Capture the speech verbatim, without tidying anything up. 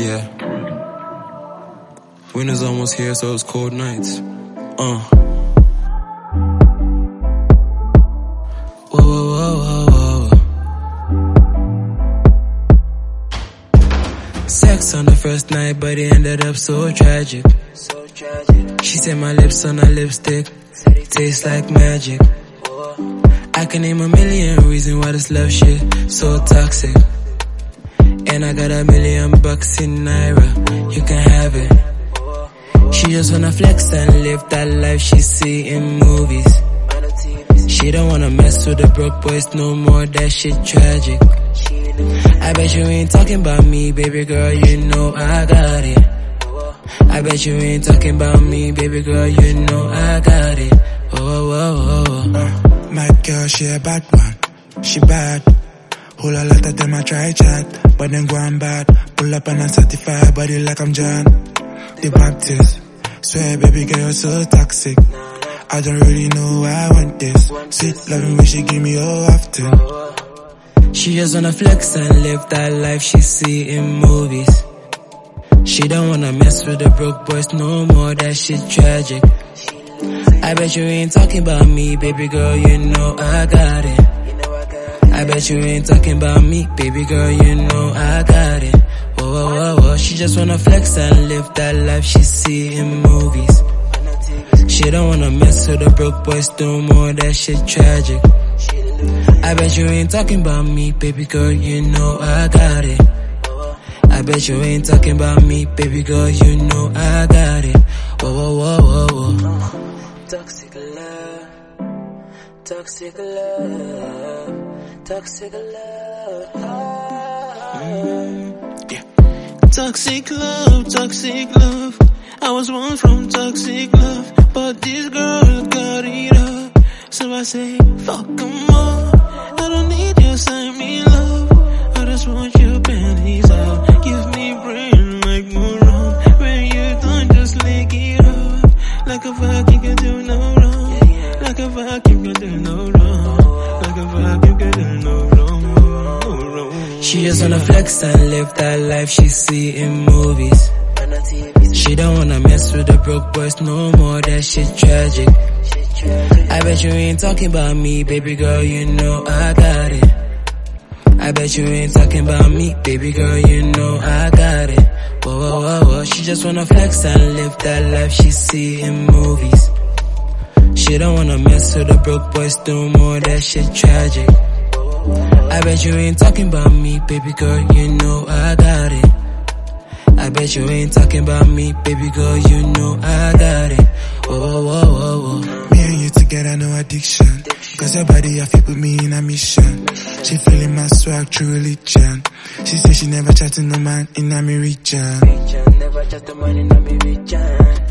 Yeah. Winter's almost here, so it's cold nights. Uh. Whoa, whoa, whoa, whoa, whoa. Sex on the first night, but it ended up so tragic. So tragic. She said my lips on her lipstick taste like magic. I can name a million reasons why this love shit so toxic. And I got a million bucks in Naira, you can have it. She just wanna flex and live that life she see in movies. She don't wanna mess with the broke boys no more, that shit tragic. I bet you ain't talking about me, baby girl, you know I got it. I bet you ain't talking about me, baby girl, you know I got it. Oh, oh, oh, oh. Uh, my girl, she a bad one, she bad. Whole a lot of them I try chat, but then go on bad. Pull up and I certify body like I'm John the Baptist. Swear baby girl, you're so toxic. I don't really know why I want this. Sweet loving when she give me all often. She just wanna flex and live that life she see in movies. She don't wanna mess with the broke boys no more, that shit tragic. I bet you ain't talking about me, baby girl, you know I got it. I bet you ain't talking about me, baby girl, you know I got it. Whoa, whoa, whoa, whoa. She just wanna flex and live that life she see in movies. She don't wanna mess with the broke boys no more, that shit tragic. I bet you ain't talking about me, baby girl, you know I got it. I bet you ain't talking about me, baby girl, you know I got it. Whoa, whoa, whoa, whoa, whoa. Toxic love, toxic love, toxic love. Mm, yeah. Toxic love, toxic love. I was born from toxic love, but this girl got it up. So I say, fuck 'em all. I don't need your sign me love. I just want your panties out. Give me brain like moron. When you done, just lick it up. Like a vacuum can do no wrong. Like a vacuum can do no wrong. Like a vacuum can do no wrong. No wrong. She just wanna flex and live that life she see in movies. She don't wanna mess with the broke boys no more, that shit tragic. I bet you ain't talking about me, baby girl, you know I got it. I bet you ain't talking about me, baby girl, you know I got it. Whoa, whoa, whoa, whoa. She just wanna flex and live that life she see in movies. She don't wanna mess with the broke boys no more, that shit tragic. I bet you ain't talking about me, baby girl, you know I got it. I bet you ain't talking about me, baby girl, you know I got it. Whoa, whoa, whoa, whoa, whoa. Me and you together, no addiction. Cause your body, I fit with me in a mission. She feeling my swag, true religion. She say she never chat to no man in a me region. Never chat to man in a me region.